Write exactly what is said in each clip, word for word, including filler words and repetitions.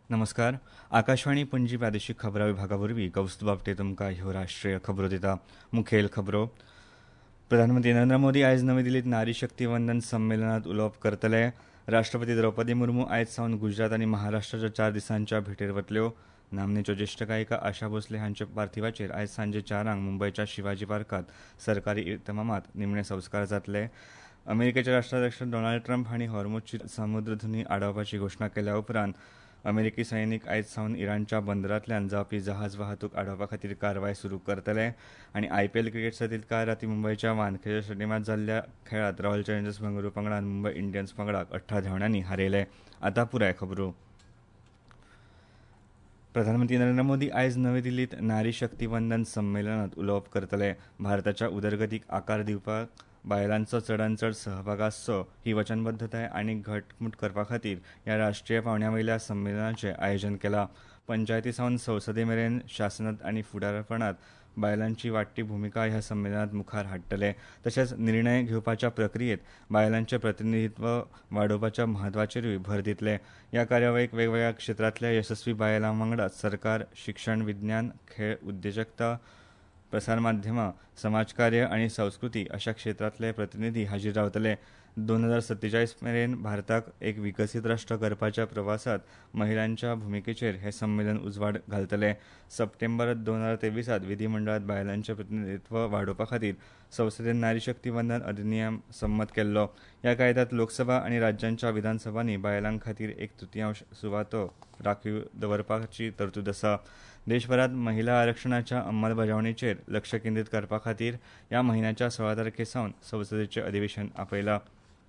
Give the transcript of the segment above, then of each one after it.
नमस्कार. आकाशवाणी पणजी प्रादेशीक खबरां विभागावरवीं कौस्तुभ आपटे तुमकां ह्यो राष्ट्रीय खबरो दिता. मुखेल खबरो. प्रधानमंत्री नरेंद्र मोदी आयज नवी दिल्लीत नारी शक्ती वंदन संमेलनात उलोवप करतले. राष्ट्रपती द्रौपदी मुर्मू आयज सावन गुजरात आनी महाराष्ट्राच्या चार दिसांच्या भेटेर वतल्यो. नामनेच्यो ज्येश्ठ गायिका आशा भोसले हांच्या पार्थिवाचेर आयज सांजे चारांक मुंबयच्या शिवाजी पार्कात सरकारी इतमामात निमणे संस्कार जातले. अमेरिकेचे राष्ट्राध्यक्ष डोनाल्ड ट्रम्प हांणी हॉर्मुझची समुद्रधुनी आडावपाची घोशणा केल्या उपरांत अमेरिकी सैनीक आयज सावन इराणच्या बंदरांतल्यान जावपी जहाज वाहतूक आडावपा खातीर कारवाय सुरू करतले. आनी आयपीएल क्रिकेट सर्तींत काल रातीं मुंबयच्या वानखेडे स्टेडियमांत जाल्ल्या खेळांत रॉयल चॅलेंजर्स बंगळुरू पंगडान मुंबय इंडियन्स पंगडाक अठरा धांवड्यांनी हारयले. आतां पुराय खबरो. प्रधानमंत्री नरेंद्र मोदी आयज नवी दिल्लीत नारी शक्ती वंदन संमेलनात उलोवप करतले. भारताच्या उदरगतीक आकार दिवपाक बायलांचो चडांत चड सहभाग आसचो ही वचनबद्धताय आनीक घटमूट करपा खातीर ह्या राष्ट्रीय पावंड्या वयल्या संमेलनाचें आयोजन केलां. पंचायती सावन संसदे मेरेन शासनांत आनी फुडारपणांत बायलांची वाडटी भुमिका ह्या संमेलनांत मुखार हाडटले. तशेंच निर्णय घेवपाच्या प्रक्रियेत बायलांचें प्रतिनिधीत्व वाडोवपाच्या म्हत्वाचेरूय भर दितले. ह्या कार्यावळीक वेगवेगळ्या क्षेत्रांतल्या यशस्वी बायलां वांगडाच सरकार, शिक्षण, विज्ञान, खेळ, उद्देजकता, प्रसार माध्यमां, समाजकार्य आनी संस्कृती अशा क्षेत्रांतले प्रतिनिधी हाजीर रावतले. दोन हजार सत्तेचाळीस मेरेन भारताक एक विकसीत राष्ट्र करपाच्या प्रवासांत महिलांच्या भुमिकेचेर हे संमेलन उजवाड घालतले. सप्टेंबर दोन हजार तेवीसांत विधीमंडळांत बायलांचें प्रतिनिधीत्व वाडोवपा खातीर संसदेन नारी शक्ती वंदन अधिनियम संमत केल्लो. ह्या कायद्यांत लोकसभा आनी राज्यांच्या विधानसभांनी बायलां खातीर एक तृतीयांश सुवातो राखीव दवरपाची तरतूद आसा. देशभरांत महिला आरक्षणाच्या अंमलबजावणेचेर लक्ष केंद्रीत करपा खातीर ह्या म्हयन्याच्या सोळा तारखे सावन संसदेचें अधिवेशन आपयलां.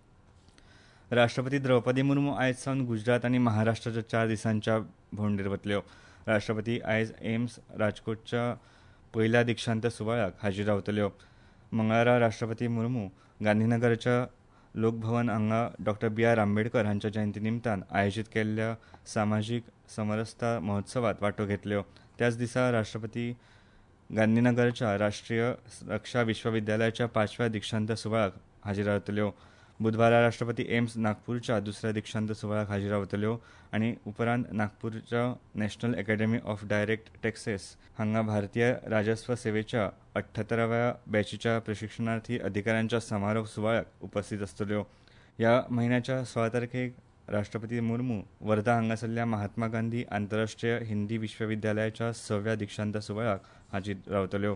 राष्ट्रपती द्रौपदी मुर्मू आयज सावन गुजरात आनी महाराष्ट्राच्या चार दिसांच्या भोंवडेर वतल्यो. राष्ट्रपती आयज एम्स राजकोटच्या पयल्या दिक्षांत सुवाळ्याक हाजीर रावतल्यो. मंगळारा राष्ट्रपती मुर्मू गांधीनगरच्या लोकभवन हांगा डॉ बी आर आंबेडकर हांच्या जयंती निमतान आयोजीत केल्ल्या सामाजीक समरसता महोत्सवात वांटो घेतल्यो. त्याच दिसा राष्ट्रपती गांधीनगरच्या राष्ट्रीय रक्षा विश्वविद्यालयाच्या पांचव्या दिक्षांत सुवाळ्याक हाजीर रावतल्यो. बुधवारा राष्ट्रपती एम्स नागपूरच्या दुसऱ्या दिक्षांत सुवाळ्याक हाजीर रावतल्यो आनी उपरांत नागपूरच्या national academy of direct taxes हांगा भारतीय राजस्व सेवेच्या अठ्ठ्यात्तराव्या बॅचीच्या प्रशिक्षणार्थी अधिकाऱ्यांच्या समारोप सुवाळ्याक उपस्थित आसतल्यो. ह्या म्हयन्याच्या सोळा तारखेक राष्ट्रपती मुर्मू वर्धा हांगासरल्या महात्मा गांधी आंतरराष्ट्रीय हिंदी विश्वविद्यालयाच्या सव्या दिक्षांत सुवाळ्याक हाजीर रावतल्यो.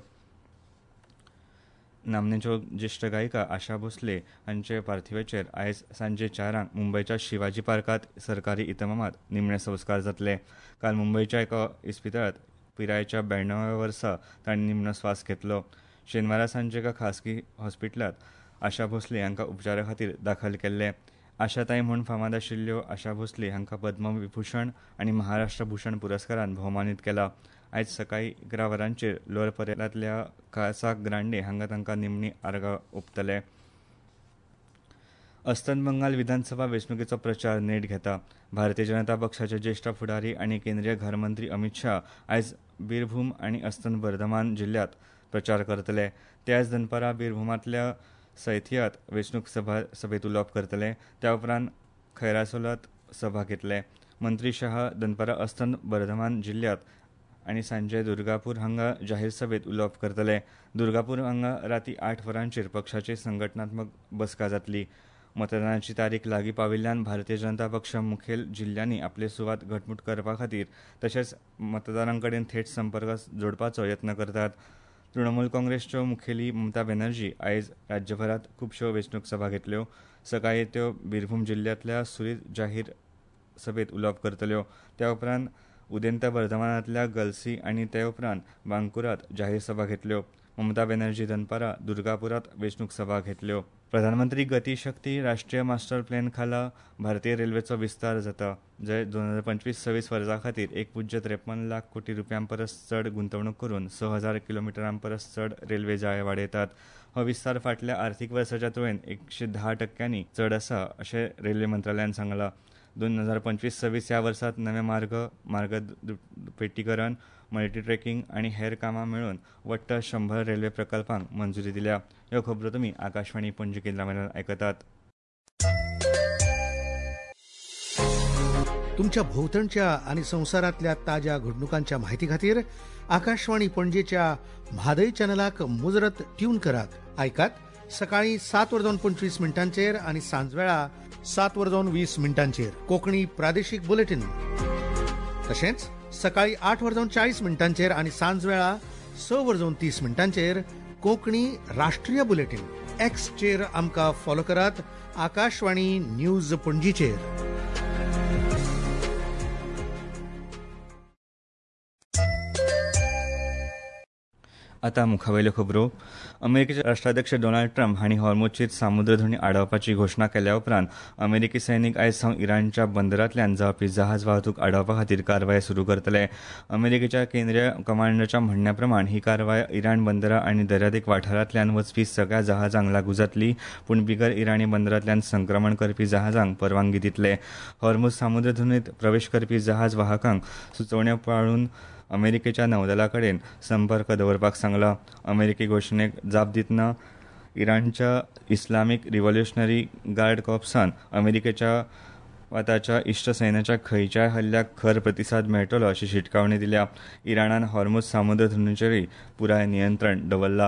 नामनेच्यो ज्येश्ठ गायिका आशा भोसले हांचे पार्थिवाचेर आयज सांजे चारांक मुंबयच्या शिवाजी पार्कात सरकारी इतमामात निमणे संस्कार जातले. काल मुंबयच्या एका इस्पितळांत पिरायेच्या ब्याण्णव्या वर्सा तांणी निमणो स्वास घेतलो. शेनवारा सांजे एका खासगी हॉस्पिटलांत आशा भोसले हांकां उपचारा खातीर दाखल केल्ले. आशाताई म्हूण फामाद आशिल्ल्यो आशा भोसले हांकां पद्मविभूषण आनी महाराष्ट्र भूषण पुरस्कारान भोवमानीत केला. आयज सकाळीं इकरा वरांचेर लोअर परेलांतल्या कासा ग्रांडे हांगा तांकां निमणी आर्गां ओंपतले. अस्तंत बंगाल विधानसभा वेंचणुकेचो प्रचार नेट घेता. भारतीय जनता पक्षाचे ज्येश्ठ फुडारी आनी केंद्रीय घर मंत्री अमित शाह आयज बीरभूम आनी अस्तंत बर्धमान जिल्ल्यांत प्रचार करतले. ते आयज दनपारां बीरभूमांतल्या सैथियांत वेंचणूक सभेत उलोवप करतले. त्या उपरांत खैरासोलात सभा घेतले. मंत्री शाह दनपारां अस्तंत बर्धमान जिल्ल्यांत आनी सांजे दुर्गापूर हांगा जाहीर सभेत उलोवप करतले. दुर्गापूर हांगा रातीं आठ वरांचेर पक्षाची संघटनात्मक बसका जातली. मतदानाची तारीख लागीं पाविल्ल्यान भारतीय जनता पक्ष मुखेल जिल्ल्यांनी आपले सुवात घटमूट करपा खातीर तशेंच मतदारां कडेन थेट संपर्क जोडपाचो यत्न करतात. तृणमूल काँग्रेसच्यो मुखेली ममता बॅनर्जी आयज राज्यभरांत खुबश्यो वेंचणूक सभा घेतल्यो. सकाळीं त्यो बीरभूम जिल्ल्यांतल्या सुरीत जाहीर सभेत उलोवप करतल्यो. त्या उपरांत उदेंत बर्धमानांतल्या गलसी आनी ते उपरांत बांकुरात जाहीर सभा घेतल्यो. ममता बॅनर्जी दनपारां दुर्गापुरात वेंचणूक सभा घेतल्यो. प्रधानमंत्री गती शक्ती राष्ट्रीय मास्टर प्लॅन खाला भारतीय रेल्वेचो विस्तार जाता, जंय दोन हजार पंचवीस सव्वीस वर्सा खातीर एक पुज्य त्रेपन्न लाख कोटी रुपयां परस चड गुंतवणूक करून स हजार किलोमिटरां परस चड रेल्वे जाळे वाडयतात. हो विस्तार फाटल्या आर्थीक वर्साच्या तुळेंत एकशे धा टक्क्यांनी चड आसा अशें रेल्वे मंत्रालयान सांगलां. दोन हजार पंचवीस सव्वीस ह्या वर्सात नवे मार्ग मार्ग पेटीकरण मल्टी ट्रॅकिंग आनी हेर कामां मेळून वट्ट शंभर रेल्वे प्रकल्पांक मंजुरी दिल्या. ह्यो खबरो तुमी आकाशवाणी पणजी केंद्रा वयल्यान आयकतात. तुमच्या भोवतणच्या आणि संवसारांतल्या ताज्या घडणुकांच्या म्हायती खातीर आकाशवाणी पणजेच्या म्हादय चॅनलाक मुजरत ट्यून करात. आयकात सकाळी सात वरजावन पंचवीस मिनटांचेर आणि सांजवेळा सात वरजावन वीस मिनटांचेर कोंकणी प्रादेशीक बुलेटिन. तशेंच सकाळी आठ वरजावन चाळीस मिनटांचेर आणि सांजवेळा स वरजावन तीस मिनटांचेर कोंकणी राष्ट्रीय बुलेटिन. एक्सचेर आमकां फॉलो करात. आकाशवाणी न्यूज पणजीचेर. आतां मुखावेल्यो खबरो. अमेरिकेचे राष्ट्राध्यक्ष डोनाल्ड ट्रम्प हांणी हॉर्मुझचीर सामुद्रधुनी आडावपाची घोशणा केल्या उपरांत अमेरिकी सैनीक आयज सावन इराणच्या बंदरांतल्यान जावपी जहाज वाहतूक आडावपा खातीर कारवाय सुरू करतले. अमेरिकेच्या केंद्रीय कमांडराच्या म्हणण्या प्रमाण ही कारवाय इराण बंदरां आनी दर्यादेग वाठारांतल्यान वचपी सगळ्या जहाजांक लागू जातली, पूण बिगर इराणी बंदरांतल्यान संक्रमण करपी जहाजांक परवानगी दितले. हॉर्मुझ सामुद्रधुनीत प्रवेश करपी जहाज वाहकांक सुचोवण्यो पाळून अमेरिकेच्या नौदला कडेन संपर्क दवरपाक सांगला. अमेरिकी घोशणेक जाप दितना इराणच्या इस्लामीक रिव्होल्युशनरी गार्ड कॉर्प्सान अमेरिकेच्या वा ताच्या इश्ट सैन्याच्या खंयच्याय हल्ल्याक खर प्रतिसाद मेळटलो अशी शिटकावणी दिल्या. इराणान हॉर्मुझ सामुद्रधुनीचेरय पुराय नियंत्रण दवरला.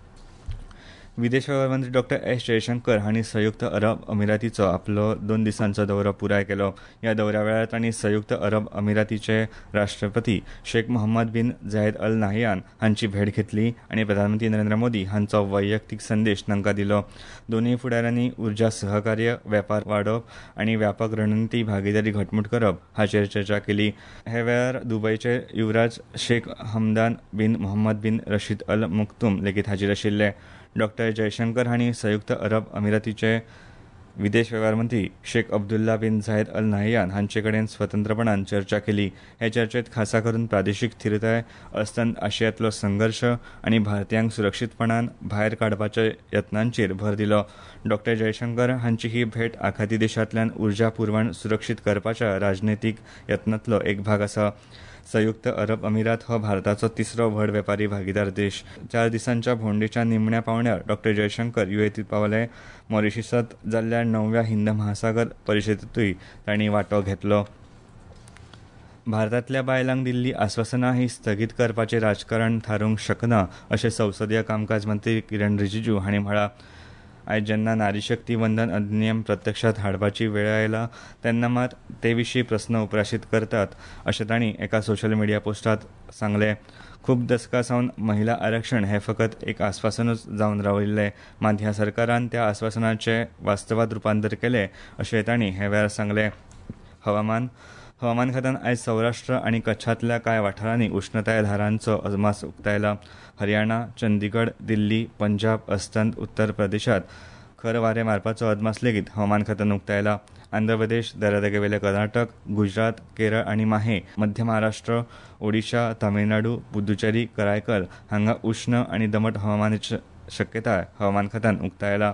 विदेश वेव्हार मंत्री डॉ एस जयशंकर हांणी संयुक्त अरब अमिरातीचो आपलो दोन दिसांचो दौरो पुराय केलो. ह्या दौऱ्या वेळार तांणी संयुक्त अरब अमिरातीचे राष्ट्रपती Sheikh Mohammed bin Zayed Al Nahyan हांची भेट घेतली आनी प्रधानमंत्री नरेंद्र मोदी हांचो वैयक्तीक संदेश तांकां दिलो. दोनूय फुडाऱ्यांनी उर्जा सहकार्य, वेपार वाडोवप आनी व्यापक रणनीती भागीदारी घटमूट करप हाचेर चर्चा केली. हे वेळार दुबयचे युवराज शेख हमदान बिन मोहम्मद बिन रशीद अल मक्तूम लेगीत हाजीर आशिल्ले. डॉ जयशंकर हांणी संयुक्त अरब अमिरातीचे विदेश वेव्हार मंत्री Sheikh Abdullah bin Zayed Al Nahyan हांचे कडेन स्वतंत्रपणान चर्चा केली. हे चर्चेत खासा करून प्रादेशीक स्थिरताय, अस्तंत आशियांतलो संघर्श आनी भारतीयांक सुरक्षीतपणान भायर काडपाच्या यत्नांचेर भर दिलो. डॉ जयशंकर हांची ही भेट आखाती देशांतल्यान उर्जा पुरवण सुरक्षीत करपाच्या राजनैतीक यत्नांतलो एक भाग आसा. संयुक्त अरब अमिरात हो भारताचो तिसरो व्हड वेपारी भागीदार देश. चार दिसांच्या भोंवडेच्या निमण्या पावण्यार डॉ जयशंकर युएईत पावले. मॉरिशसांत जाल्ल्या णव्या हिंद महासागर परिशदेंतूय तांणी वांटो घेतलो. भारतांतल्या बायलांक दिल्ली आस्वासनां ही स्थगीत करपाचें राजकारण थारूंक शकना अशें संसदीय कामकाज मंत्री किरण रिजिजू हांणी म्हळां. आयज जेन्ना नारी शक्ती वंदन अधिनियम प्रत्यक्षात हाडपाची वेळ आयला तेन्ना मात ते विशीं प्रस्न उपराशीत करतात अशें तांणी एका सोशल मिडिया पोस्टांत सांगलें. खूब दशकां सावन महिला आरक्षण हें फकत एक आस्वासनूच जावन राविल्लें, मात ह्या सरकारान त्या आस्वासनाचें वास्तवांत रुपांतर केलें अशें तांणी हे वेळार सांगलें. हवामान हवामान खात्यान आयज सौराष्ट्र आनी कच्छांतल्या कांय वाठारांनी उश्णताय धारांचो अदमास उक्तायला. हरियाणा, चंदीगड, दिल्ली, पंजाब, अस्तंत उत्तर प्रदेशांत खर वारें मारपाचो अदमास लेगीत हवामान खात्यान उक्तायला. आंध्र प्रदेश, दर्यादेगेवेले कर्नाटक, गुजरात, केरळ आनी माहे, मध्य महाराष्ट्र, ओडिशा, तामिळनाडू, पुद्दुचेरी, करायकल हांगा उश्ण आनी दमट हवामानाची शक्यताय हवामान खात्यान उक्तायला.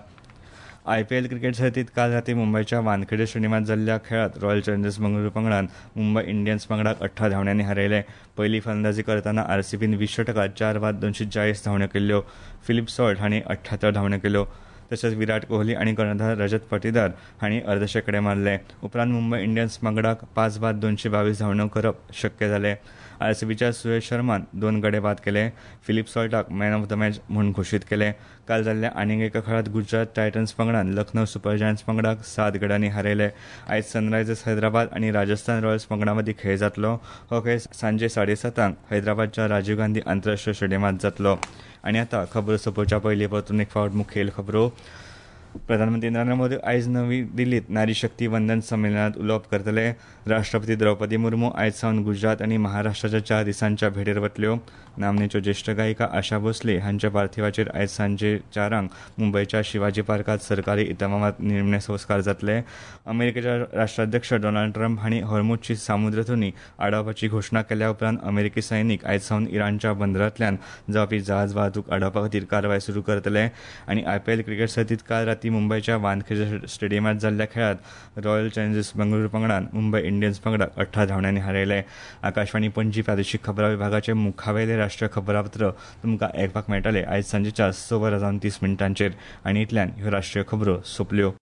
आयपीएल क्रिकेट सर्तींत काल रातीं मुंबयच्या वानखेडे स्टेडियमांत जाल्ल्या खेळांत रॉयल चॅलेंजर्स बंगळुरू पंगडान मुंबय इंडियन्स पंगडाक अठरा धांवड्यांनी हारयले. पयली फलंदाजी करतना आरसीबीन वीस षटकात चार बाद दोनशे चाळीस धांवड्यो केल्ल्यो. फिलिप सॉल्ट हांणी अठ्ठ्यात्तर धांवड्यो केल्यो. तशेंच विराट कोहली आनी कर्णधार रजत पाटीदार हांणी अर्दशेकडे मारले. उपरांत मुंबय इंडियन्स पंगडाक पांच बाद दोनशे बावीस धांवड्यो करप शक्य जालें. आरसीबीच्या सुयश शर्मान दोन गडे बाद केले. फिलिप सॉल्टाक मॅन ऑफ द मॅच म्हूण घोशीत केलें. काल जाल्ल्या आनीक एका खेळांत गुजरात टायटन्स पंगडान लखनौ सुपर जायंट्स पंगडाक सात गड्यांनी हारयले. आयज सनरायझर्स हैदराबाद आनी राजस्थान रॉयल्स पंगडा मदीं खेळ जातलो. हो खेळ सांजे साडेसातांक हैदराबादच्या राजीव गांधी आंतरराष्ट्रीय स्टेडियमांत जातलो. आनी आतां खबर सोंपोवच्या पयलीं परतून एक फावट मुखेल खबरो. प्रधानमंत्री नरेंद्र मोदी आयज नवी दिल्लीत नारी शक्ती वंदन संमेलनात उलोवप करतले. राष्ट्रपती द्रौपदी मुर्मू आयज सावन गुजरात आनी महाराष्ट्राच्या चार दिसांच्या भेटेर वतल्यो. नामनेच्यो ज्येश्ठ गायिका आशा भोसले हांच्या पार्थिवाचेर आयज सांजे चारांक मुंबयच्या शिवाजी पार्कात सरकारी इतमामात निमणे संस्कार जातले. अमेरिकेचे राष्ट्राध्यक्ष डोनाल्ड ट्रम्प हांणी हॉर्मुझची सामुद्रधुनी आडावपाची घोशणा केल्या उपरांत अमेरिकी सैनीक आयज सावन इराणच्या बंदरांतल्यान जावपी जहाज वाहतूक आडावपा खातीर कारवाय सुरू करतले. आनी आयपीएल क्रिकेट सर्तींत काल रातीं मुंबयच्या वानखेडे स्टेडियमांत जाल्ल्या खेळांत रॉयल चॅलेंजर्स बंगळुरू पंगडान मुंबय इंडियन्स पंगडाक अठरा धांवड्यांनी हारयले. आकाशवाणी पणजी प्रादेशीक खबरां विभागाचे मुखावेले राष्ट्रीय खबरापत्र तुमकां आयकपाक मेळटले आयज सांजेच्या स वरां जावन तीस मिनटांचेर. आनी इतल्यान ह्यो राष्ट्रीय खबरो सोंपल्यो.